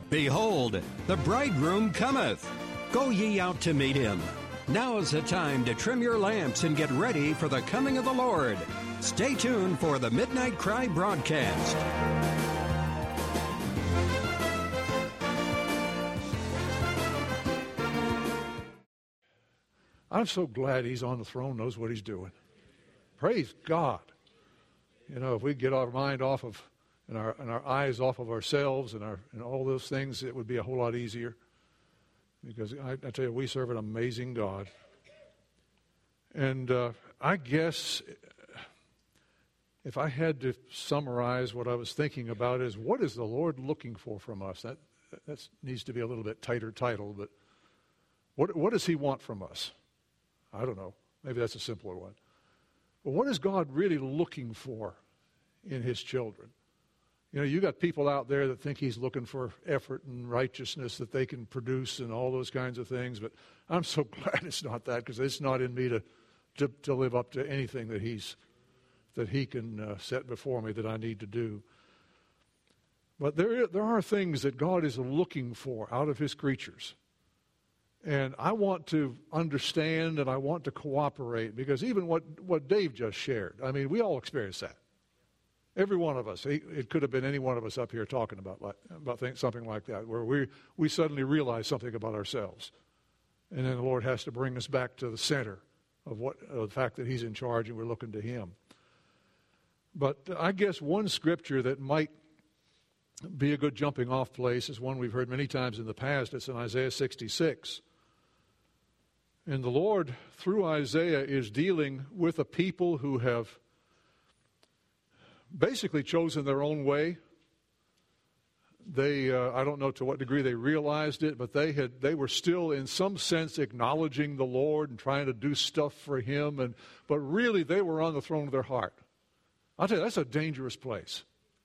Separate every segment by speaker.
Speaker 1: Behold, the bridegroom cometh. Go ye out to meet him. Now is the time to trim your lamps and get ready for the coming of the Lord. Stay tuned for the Midnight Cry broadcast.
Speaker 2: I'm so glad he's on the throne, knows what he's doing. Praise God. You know, if we get our mind off of, and our eyes off of ourselves and all those things, it would be a whole lot easier. Because I tell you, we serve an amazing God. And I guess if I had to summarize what I was thinking about is, what is the Lord looking for from us? That needs to be a little bit tighter title, but what does he want from us? I don't know. Maybe that's a simpler one. But what is God really looking for in his children? You know, you got people out there that think he's looking for effort and righteousness that they can produce and all those kinds of things. But I'm so glad it's not that, because it's not in me to live up to anything that he can set before me that I need to do. But there are things that God is looking for out of his creatures. And I want to understand and I want to cooperate, because even what Dave just shared, I mean, we all experience that. Every one of us. It could have been any one of us up here talking about something like that, where we suddenly realize something about ourselves. And then the Lord has to bring us back to the center of the fact that he's in charge and we're looking to him. But I guess one scripture that might be a good jumping off place is one we've heard many times in the past. It's in Isaiah 66. And the Lord, through Isaiah, is dealing with a people who have basically chosen their own way. They, I don't know to what degree they realized it, but they were still in some sense acknowledging the Lord and trying to do stuff for him, but really they were on the throne of their heart. I'll tell you, that's a dangerous place.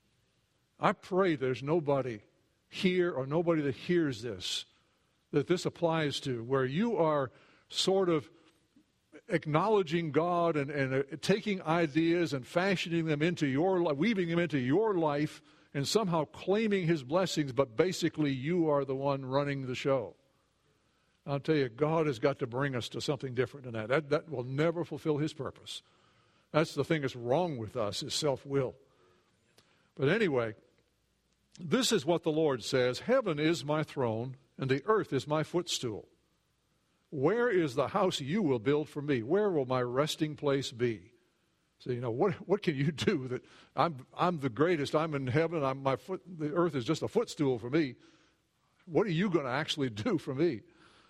Speaker 2: I pray there's nobody here or nobody that hears this that this applies to, where you are sort of acknowledging God and taking ideas and fashioning them into your life, weaving them into your life, and somehow claiming his blessings, but basically you are the one running the show. I'll tell you, God has got to bring us to something different than that. That will never fulfill his purpose. That's the thing that's wrong with us, is self-will. But anyway, this is what the Lord says: heaven is my throne, and the earth is my footstool. Where is the house you will build for me? Where will my resting place be? So, you know, what can you do that I'm the greatest? I'm in heaven. The earth is just a footstool for me. What are you going to actually do for me?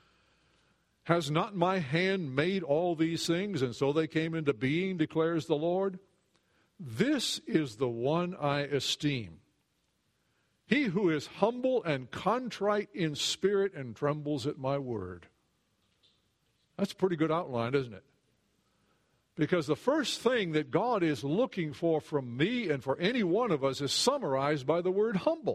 Speaker 2: Has not my hand made all these things, and so they came into being, declares the Lord? This is the one I esteem. He who is humble and contrite in spirit and trembles at my word. That's a pretty good outline, isn't it? Because the first thing that God is looking for from me and for any one of us is summarized by the word humble.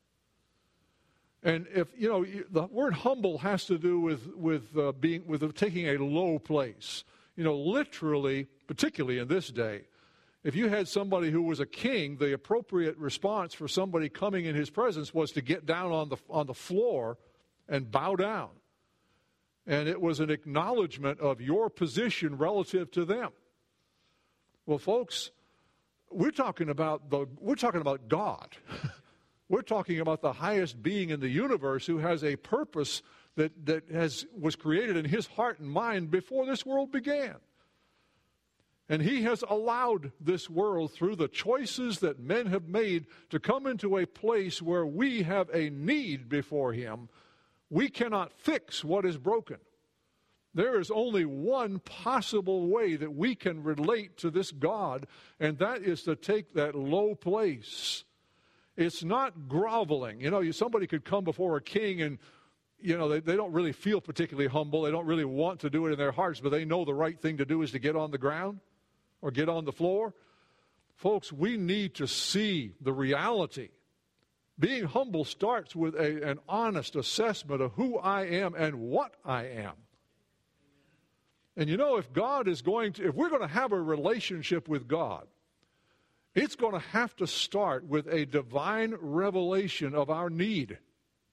Speaker 2: And if, you know, the word humble has to do with taking a low place. You know, literally, particularly in this day, if you had somebody who was a king, the appropriate response for somebody coming in his presence was to get down on the floor and bow down. And it was an acknowledgement of your position relative to them. Well, folks, we're talking about God. We're talking about the highest being in the universe, who has a purpose that was created in his heart and mind before this world began. And he has allowed this world, through the choices that men have made, to come into a place where we have a need before him. We cannot fix what is broken. There is only one possible way that we can relate to this God, and that is to take that low place. It's not groveling. You know, somebody could come before a king and, you know, they don't really feel particularly humble. They don't really want to do it in their hearts, but they know the right thing to do is to get on the ground or get on the floor. Folks, we need to see the reality. Being humble starts with an honest assessment of who I am and what I am. And you know, if we're going to have a relationship with God, it's going to have to start with a divine revelation of our need.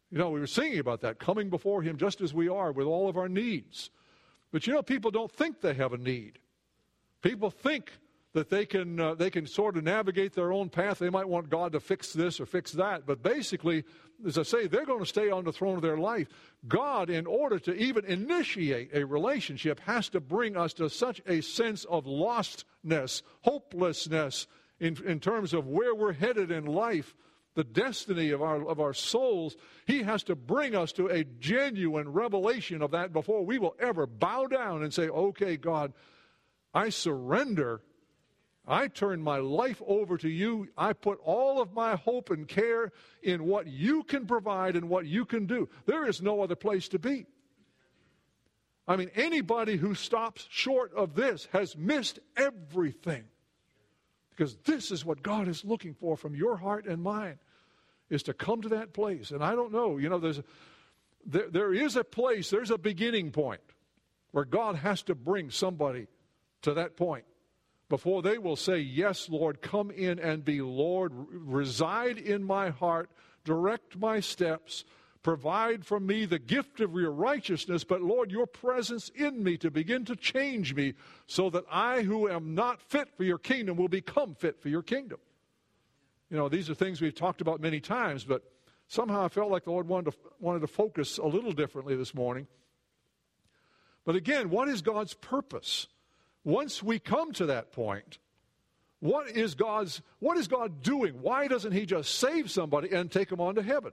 Speaker 2: We were singing about that, coming before him just as we are with all of our needs. But people don't think they have a need. People think that they can sort of navigate their own path. They might want God to fix this or fix that. But basically, as I say, they're going to stay on the throne of their life. God, in order to even initiate a relationship, has to bring us to such a sense of lostness, hopelessness in terms of where we're headed in life, the destiny of our souls. He has to bring us to a genuine revelation of that before we will ever bow down and say, okay, God, I surrender. I turn my life over to you. I put all of my hope and care in what you can provide and what you can do. There is no other place to be. I mean, anybody who stops short of this has missed everything. Because this is what God is looking for from your heart and mine, is to come to that place. And I don't know, there is a place, there's a beginning point where God has to bring somebody to that point before they will say, yes, Lord, come in and be Lord, reside in my heart, direct my steps, provide for me the gift of your righteousness, but Lord, your presence in me to begin to change me so that I who am not fit for your kingdom will become fit for your kingdom. These are things we've talked about many times, but somehow I felt like the Lord wanted to focus a little differently this morning. But again, what is God's purpose? Once we come to that point, what is God doing? Why doesn't he just save somebody and take them on to heaven?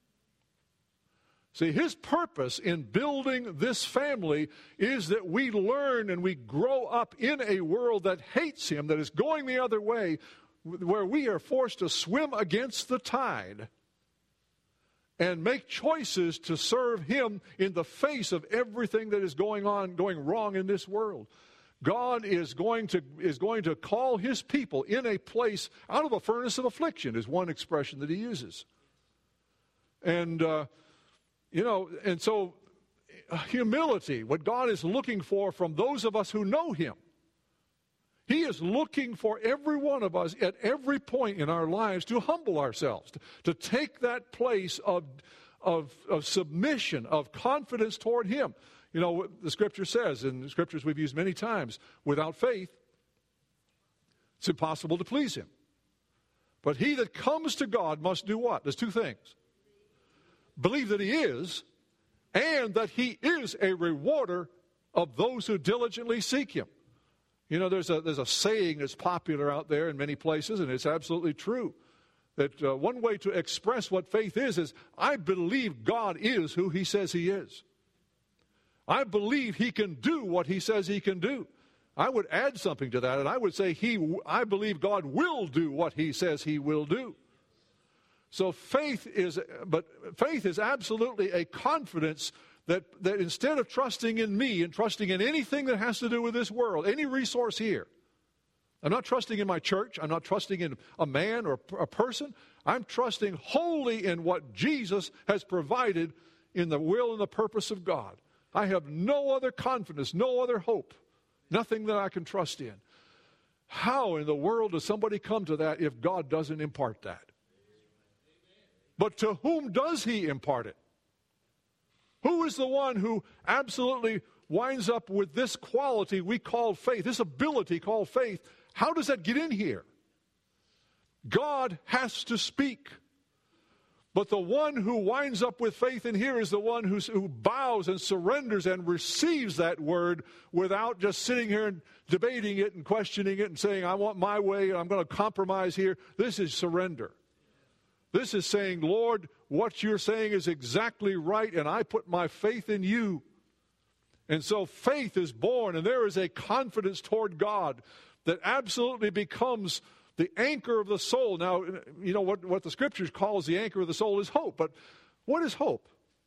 Speaker 2: See, his purpose in building this family is that we learn and we grow up in a world that hates him, that is going the other way, where we are forced to swim against the tide and make choices to serve him in the face of everything that is going wrong in this world. God is going to call his people in a place out of a furnace of affliction, is one expression that he uses. And, and so humility, what God is looking for from those of us who know him. He is looking for every one of us at every point in our lives to humble ourselves, to take that place of submission, of confidence toward him. The Scripture says, in the Scriptures we've used many times, without faith, it's impossible to please him. But he that comes to God must do what? There's two things. Believe that he is, and that he is a rewarder of those who diligently seek him. There's a saying that's popular out there in many places, and it's absolutely true, that one way to express what faith is I believe God is who he says he is. I believe he can do what he says he can do. I would add something to that, and I would say I believe God will do what he says he will do. So faith is absolutely a confidence that instead of trusting in me and trusting in anything that has to do with this world, any resource here, I'm not trusting in my church, I'm not trusting in a man or a person, I'm trusting wholly in what Jesus has provided in the will and the purpose of God. I have no other confidence, no other hope, nothing that I can trust in. How in the world does somebody come to that if God doesn't impart that? But to whom does he impart it? Who is the one who absolutely winds up with this quality we call faith, this ability called faith? How does that get in here? God has to speak. But the one who winds up with faith in here is the one who bows and surrenders and receives that word without just sitting here and debating it and questioning it and saying, I want my way and I'm going to compromise here. This is surrender. This is saying, Lord, what you're saying is exactly right, and I put my faith in you. And so faith is born, and there is a confidence toward God that absolutely becomes the anchor of the soul. Now, what the Scriptures calls the anchor of the soul is hope. But what is hope?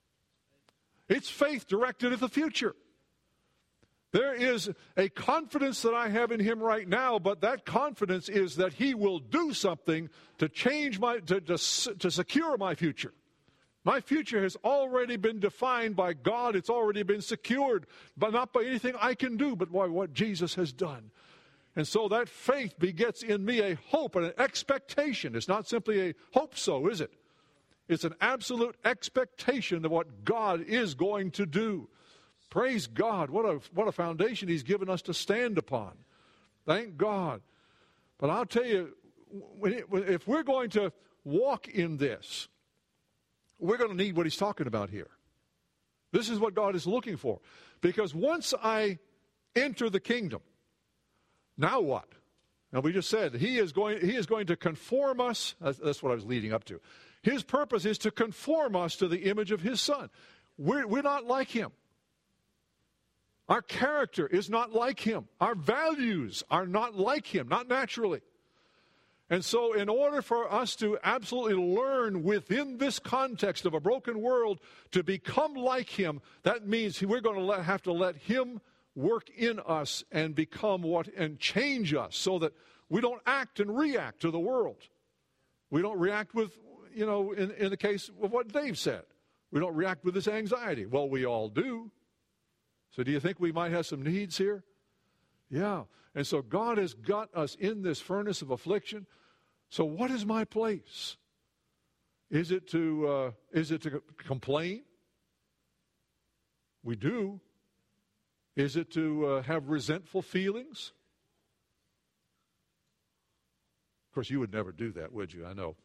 Speaker 2: It's faith directed at the future. There is a confidence that I have in him right now, but that confidence is that he will do something to change to secure my future. My future has already been defined by God. It's already been secured, but not by anything I can do, but by what Jesus has done. And so that faith begets in me a hope and an expectation. It's not simply a hope so, is it? It's an absolute expectation of what God is going to do. Praise God. What a foundation He's given us to stand upon. Thank God. But I'll tell you, if we're going to walk in this, we're going to need what He's talking about here. This is what God is looking for. Because once I enter the kingdom, now what? Now we just said He is going to conform us. That's what I was leading up to. His purpose is to conform us to the image of His Son. We're not like Him. Our character is not like Him. Our values are not like Him, not naturally. And so in order for us to absolutely learn within this context of a broken world to become like Him, that means we're going to have to let Him work in us and become and change us so that we don't act and react to the world. We don't react with, in the case of what Dave said, we don't react with this anxiety. Well, we all do. So do you think we might have some needs here? Yeah. And so God has got us in this furnace of affliction. So what is my place? Is it to complain? We do. Is it to have resentful feelings? Of course, you would never do that, would you? I know.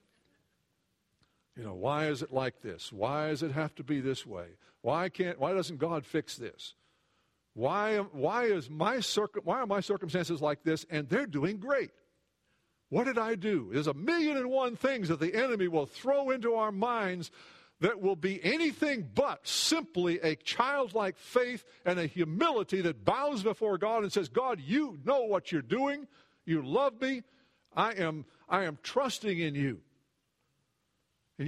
Speaker 2: Why is it like this? Why does it have to be this way? Why doesn't God fix this? Why are my circumstances like this and they're doing great? What did I do? There's 1,000,001 things that the enemy will throw into our minds that will be anything but simply a childlike faith and a humility that bows before God and says, God, you know what you're doing. You love me. I am trusting in you. And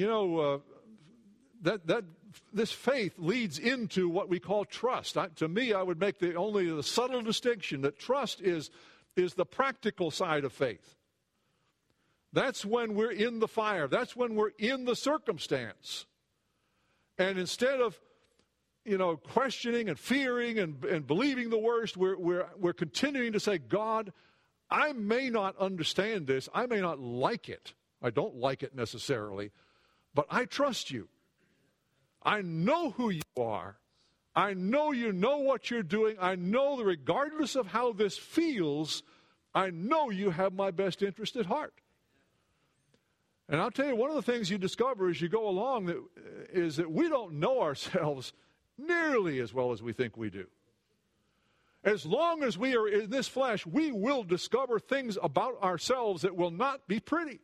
Speaker 2: this faith leads into what we call trust. To me, I would make the subtle distinction that trust is the practical side of faith. That's when we're in the fire. That's when we're in the circumstance. And instead of, questioning and fearing and believing the worst, we're continuing to say, God, I may not understand this. I may not like it. I don't like it necessarily. But I trust you. I know who you are. I know you know what you're doing. I know that regardless of how this feels, I know you have my best interest at heart. And I'll tell you, one of the things you discover as you go along is that we don't know ourselves nearly as well as we think we do. As long as we are in this flesh, we will discover things about ourselves that will not be pretty.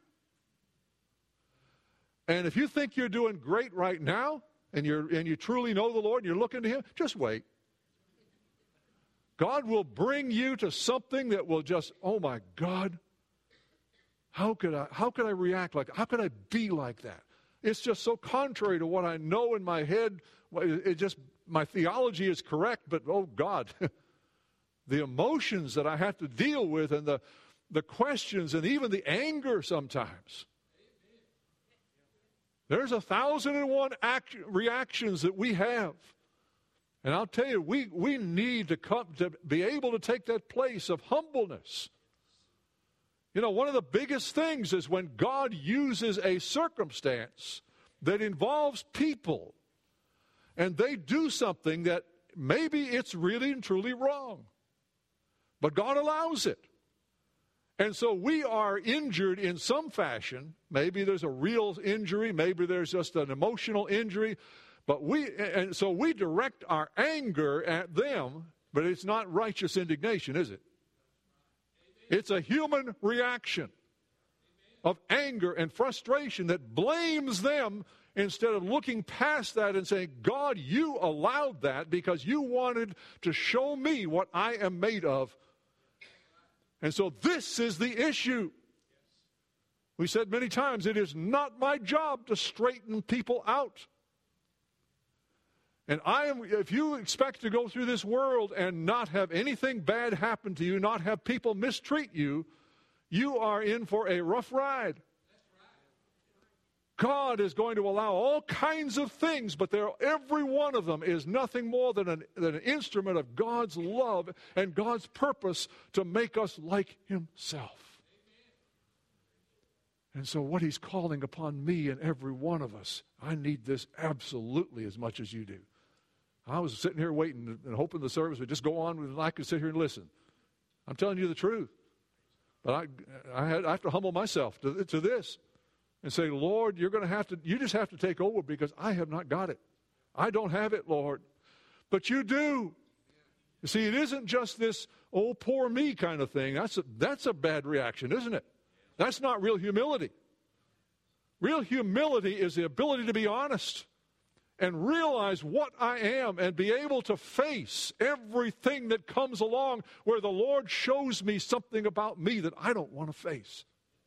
Speaker 2: And if you think you're doing great right now, and you truly know the Lord, and you're looking to Him, just wait. God will bring you to something that will just, oh my God, how could I react like that? How could I be like that? It's just so contrary to what I know in my head. My theology is correct, but oh God, the emotions that I have to deal with and the questions and even the anger sometimes. There's 1,001 reactions that we have. And I'll tell you, we need to be able to take that place of humbleness. One of the biggest things is when God uses a circumstance that involves people, and they do something that maybe it's really and truly wrong. But God allows it. And so we are injured in some fashion. Maybe there's a real injury. Maybe there's just an emotional injury. And so we direct our anger at them, but it's not righteous indignation, is it? It's a human reaction of anger and frustration that blames them instead of looking past that and saying, God, you allowed that because you wanted to show me what I am made of. And so this is the issue. We said many times, it is not my job to straighten people out. And if you expect to go through this world and not have anything bad happen to you, not have people mistreat you, you are in for a rough ride. God is going to allow all kinds of things, but every one of them is nothing more than an instrument of God's love and God's purpose to make us like Himself. And so what he's calling upon me and every one of us, I need this absolutely as much as you do. I was sitting here waiting and hoping the service would just go on and I could sit here and listen. I'm telling you the truth. But I have to humble myself to this and say, Lord, you just have to take over because I have not got it. I don't have it, Lord. But you do. You see, it isn't just this, oh, poor me kind of thing. That's a bad reaction, isn't it? That's not real humility. Real humility is the ability to be honest and realize what I am and be able to face everything that comes along where the Lord shows me something about me that I don't want to face.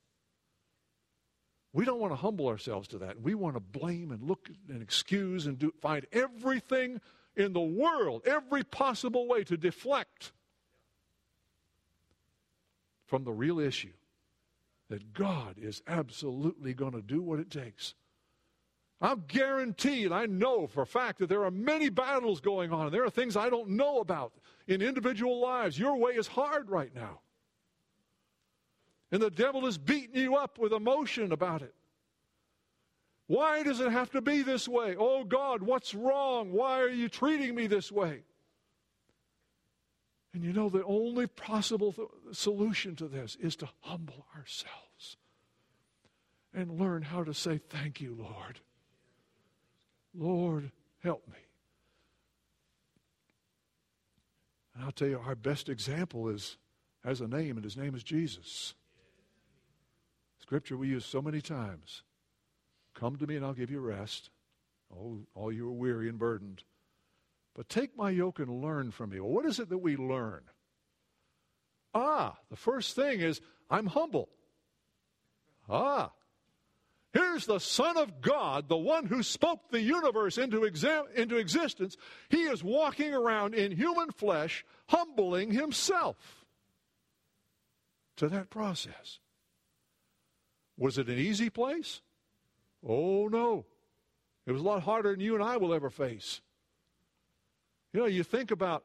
Speaker 2: We don't want to humble ourselves to that. We want to blame and look and excuse and find everything in the world, every possible way to deflect from the real issue that God is absolutely going to do what it takes. I'm guaranteed, I know for a fact that there are many battles going on. There are things I don't know about in individual lives. Your way is hard right now. And the devil is beating you up with emotion about it. Why does it have to be this way? Oh God, what's wrong? Why are you treating me this way? And you know, the only possible solution to this is to humble ourselves and learn how to say, thank you, Lord. Lord, help me. And I'll tell you, our best example has a name, and his name is Jesus. Scripture we use so many times. Come to me and I'll give you rest. Oh, all you are weary and burdened. But take my yoke and learn from me. Well, what is it that we learn? The first thing is, I'm humble. Here's the Son of God, the one who spoke the universe into existence. He is walking around in human flesh, humbling himself to that process. Was it an easy place? Oh, no. It was a lot harder than you and I will ever face. You know, you think about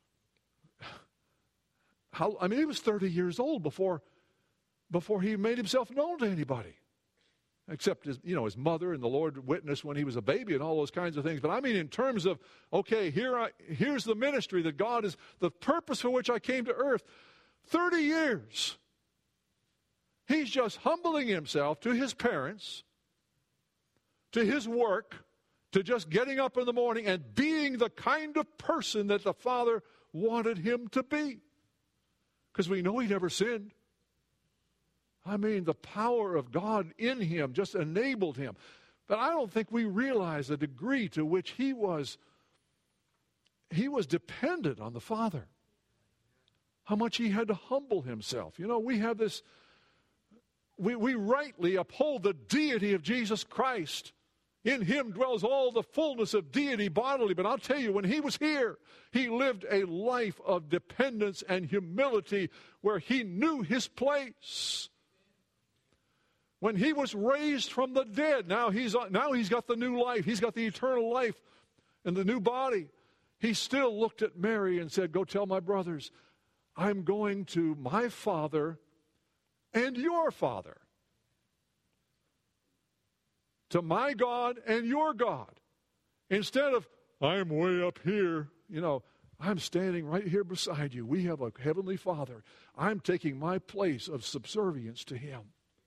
Speaker 2: he was 30 years old before he made himself known to anybody. Except his mother and the Lord witnessed when he was a baby and all those kinds of things. But I mean, in terms of, okay, here's the ministry that God is, the purpose for which I came to earth. 30 years. He's just humbling himself to his parents, to his work, to just getting up in the morning and being the kind of person that the Father wanted him to be. Because we know he never sinned. I mean, the power of God in him just enabled him. But I don't think we realize the degree to which he was dependent on the Father. How much he had to humble himself. You know, we have this, we rightly uphold the deity of Jesus Christ. In him dwells all the fullness of deity bodily. But I'll tell you, when he was here, he lived a life of dependence and humility where he knew his place. When he was raised from the dead, now he's got the new life. He's got the eternal life and the new body. He still looked at Mary and said, go tell my brothers, I'm going to my Father and your Father. To my God and your God. Instead of, I'm way up here, I'm standing right here beside you. We have a heavenly Father. I'm taking my place of subservience to him.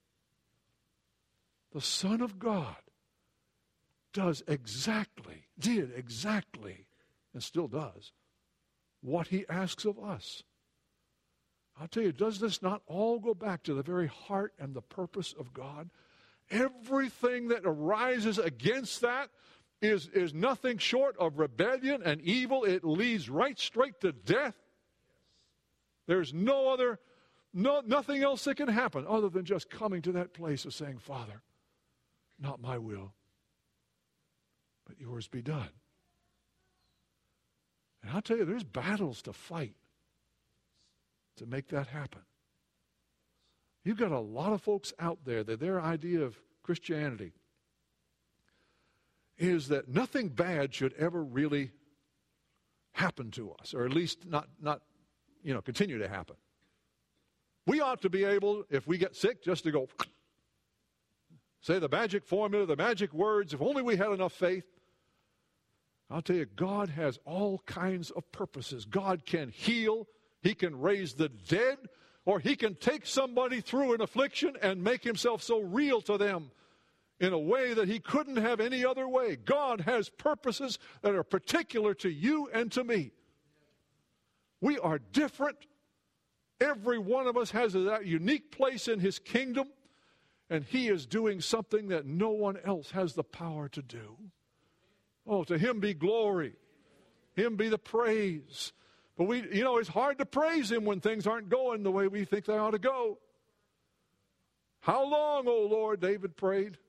Speaker 2: The Son of God did exactly, and still does, what he asks of us. I'll tell you, does this not all go back to the very heart and the purpose of God? Everything that arises against that is nothing short of rebellion and evil. It leads right straight to death. There's nothing else that can happen other than just coming to that place of saying, Father, not my will, but yours be done. And I'll tell you, there's battles to fight to make that happen. You've got a lot of folks out there that their idea of Christianity is that nothing bad should ever really happen to us, or at least not continue to happen. We ought to be able, if we get sick, just to go say the magic formula, the magic words, if only we had enough faith. I'll tell you, God has all kinds of purposes. God can heal, He can raise the dead, or He can take somebody through an affliction and make Himself so real to them in a way that He couldn't have any other way. God has purposes that are particular to you and to me. We are different. Every one of us has that unique place in His kingdom, and He is doing something that no one else has the power to do. Oh, to Him be glory. Him be the praise. But it's hard to praise Him when things aren't going the way we think they ought to go. How long, O Lord, David prayed.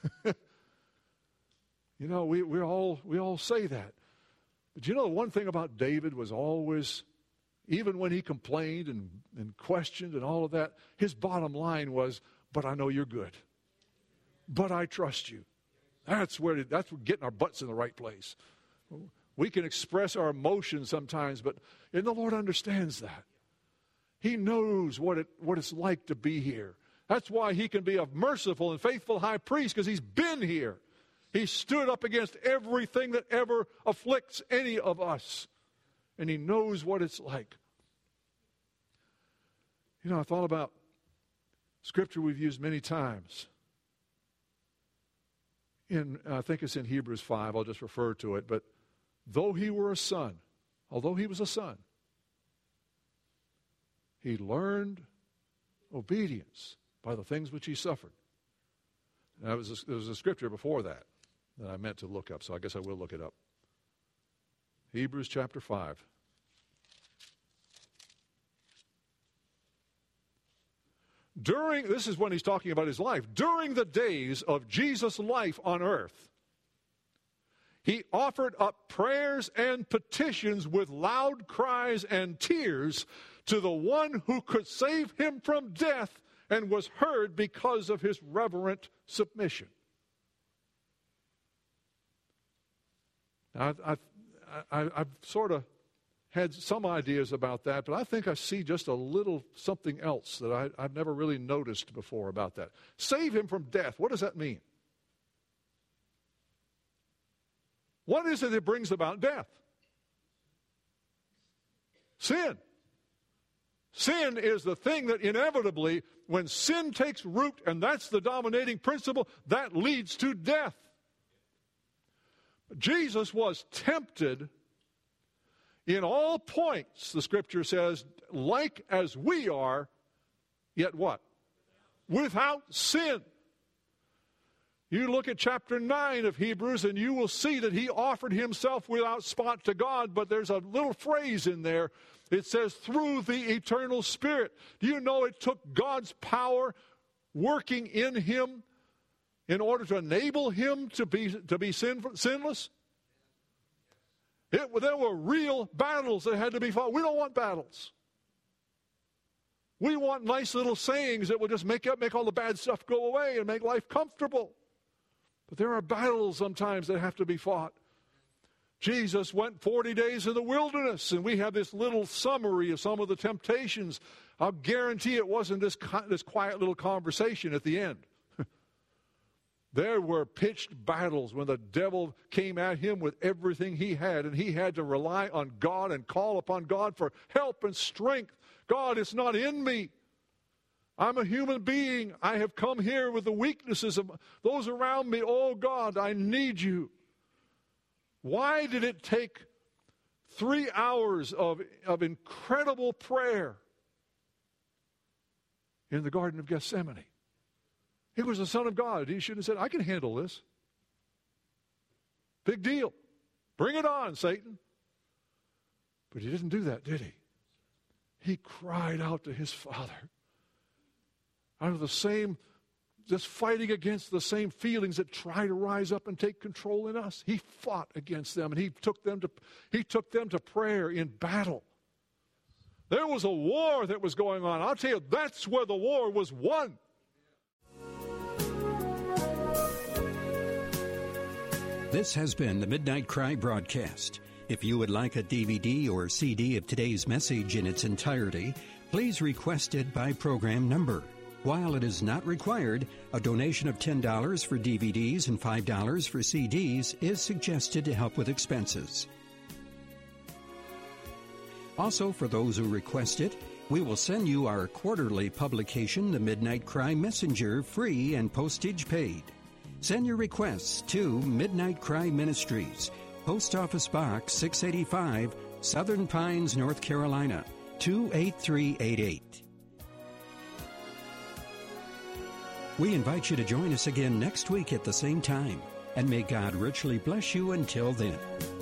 Speaker 2: We all say that. But the one thing about David was always, even when he complained and questioned and all of that, his bottom line was, but I know you're good. But I trust you. That's where getting our butts in the right place. We can express our emotions sometimes, but the Lord understands that. He knows what it's like to be here. That's why He can be a merciful and faithful high priest, because He's been here. He stood up against everything that ever afflicts any of us. And He knows what it's like. I thought about scripture we've used many times. I think it's in Hebrews 5, I'll just refer to it, but although he was a son, He learned obedience by the things which He suffered. Now, there was a scripture before that I meant to look up, so I guess I will look it up. Hebrews chapter 5. This is when he's talking about his life. During the days of Jesus' life on earth, He offered up prayers and petitions with loud cries and tears to the one who could save Him from death, and was heard because of His reverent submission. Now, I've sort of had some ideas about that, but I think I see just a little something else that I've never really noticed before about that. Save Him from death. What does that mean? What is it that brings about death? Sin. Sin is the thing that inevitably, when sin takes root, and that's the dominating principle, that leads to death. Jesus was tempted in all points, the Scripture says, like as we are, yet what? Without sin. You look at chapter 9 of Hebrews, and you will see that He offered Himself without spot to God, but there's a little phrase in there. It says, through the eternal Spirit. Do you know it took God's power working in Him in order to enable Him to be sinless? There were real battles that had to be fought. We don't want battles. We want nice little sayings that will just make all the bad stuff go away and make life comfortable. But there are battles sometimes that have to be fought. Jesus went 40 days in the wilderness, and we have this little summary of some of the temptations. I'll guarantee it wasn't this quiet little conversation at the end. There were pitched battles when the devil came at him with everything he had, and he had to rely on God and call upon God for help and strength. God, it's not in me. I'm a human being. I have come here with the weaknesses of those around me. Oh, God, I need you. Why did it take 3 hours of incredible prayer in the Garden of Gethsemane? He was the Son of God. He should have said, I can handle this. Big deal. Bring it on, Satan. But He didn't do that, did He? He cried out to His Father. Out of the same, just fighting against the same feelings that try to rise up and take control in us. He fought against them, and He took them to prayer in battle. There was a war that was going on. I'll tell you, that's where the war was won.
Speaker 1: This has been the Midnight Cry broadcast. If you would like a DVD or CD of today's message in its entirety, please request it by program number. While it is not required, a donation of $10 for DVDs and $5 for CDs is suggested to help with expenses. Also, for those who request it, we will send you our quarterly publication, The Midnight Cry Messenger, free and postage paid. Send your requests to Midnight Cry Ministries, Post Office Box 685, Southern Pines, North Carolina, 28388. We invite you to join us again next week at the same time, and may God richly bless you until then.